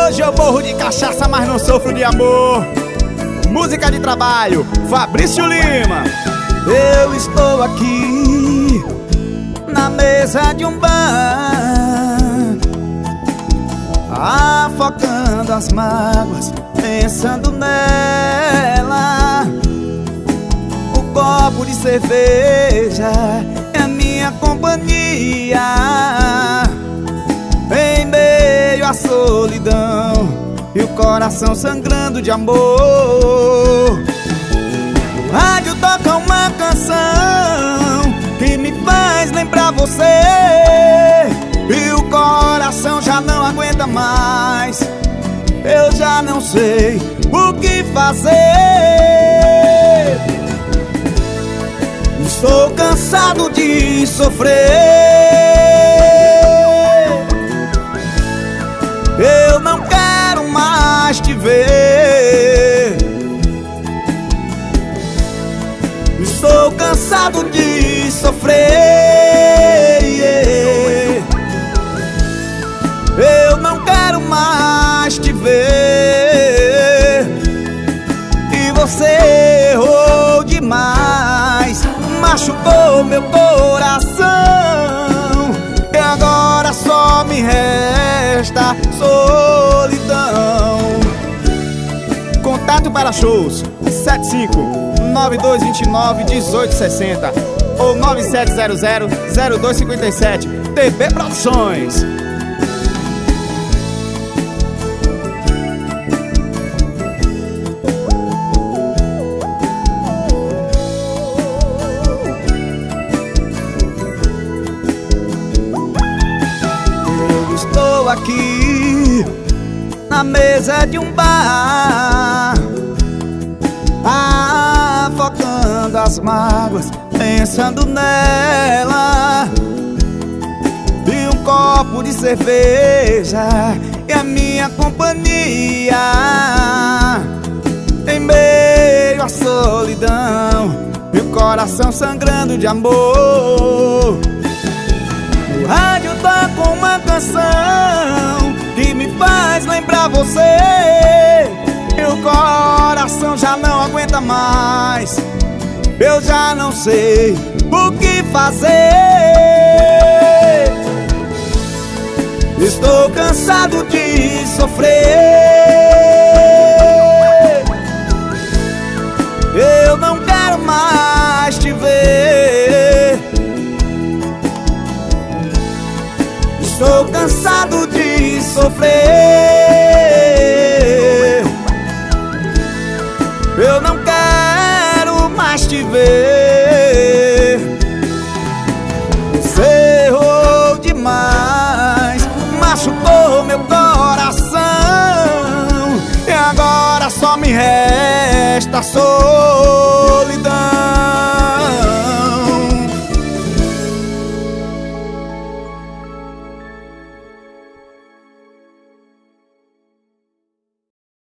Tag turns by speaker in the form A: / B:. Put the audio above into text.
A: Hoje eu morro de cachaça, mas não sofro de amor. Música de trabalho, Fabrício Lima.
B: Eu estou aqui na mesa de um bar, afogando as mágoas, pensando nela. O copo de cerveja é a minha companhia em meio à solidão e o coração sangrando de amor. O rádio toca uma canção que me faz lembrar você, e o coração já não aguenta mais. Eu já não sei o que fazer. Estou cansado de sofrer. Eu não quero mais te ver. Estou cansado de sofrer. Eu não quero mais te ver. E você errou demais, machucou meu coração, e agora só me resta solidão.
A: Contato para shows 75-9229-1860 ou 9700-0257. TB Produções.
B: Estou aqui na mesa de um bar, afogando as mágoas, pensando nela. E um copo de cerveja é a minha companhia em meio à solidão e o coração sangrando de amor. O rádio toca uma canção que me faz lembrar você, e o coração já não aguenta mais. Eu já não sei o que fazer. Estou cansado de sofrer. Eu não quero mais te ver. Estou cansado de sofrer. Eu não quero mais te ver. Você errou demais, machucou meu coração, e agora só me resta solidão.